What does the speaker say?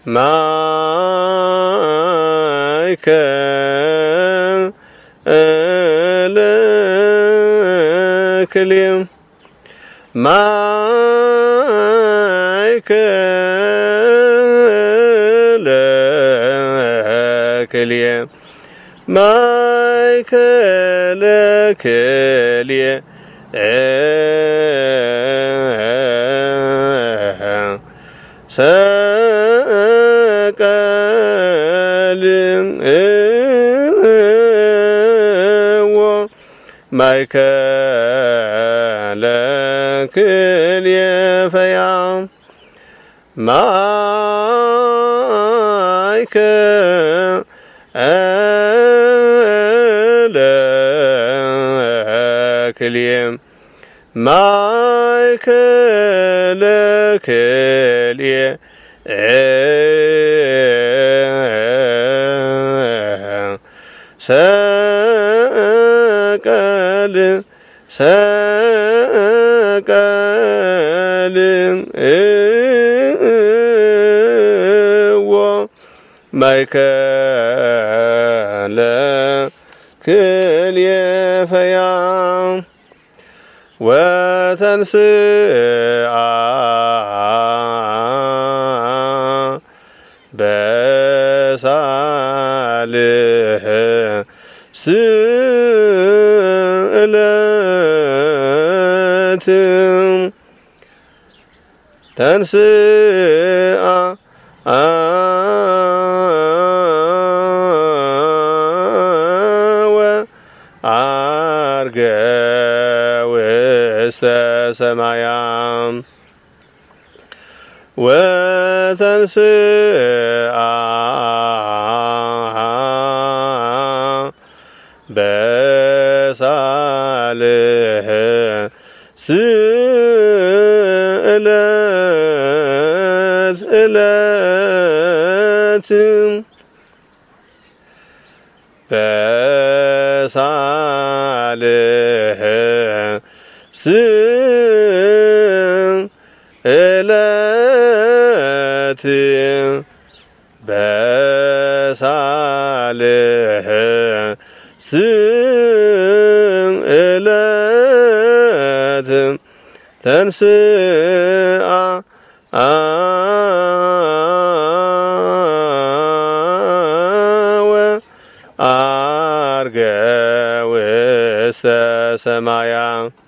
ማእከለ ክልኤ ማእከለ ክልኤ ማእከለ ክልኤ ሰቀልዎ ማእከለ ክልኤ ፈያ ማእከለ ክልኤ ማእከለ ክልኤ ሰቀልዎ ማእከለ ክልኤ ፈያ ወተንስአ በሳልስዕለት ተንስአ ወዐርገ ውስተ ሰማያት ወተንስአ በሳልስዕለት በሳልስዕለት በሳልስዕለት ተንስአ ወዐርገ ውስተ ሰማያት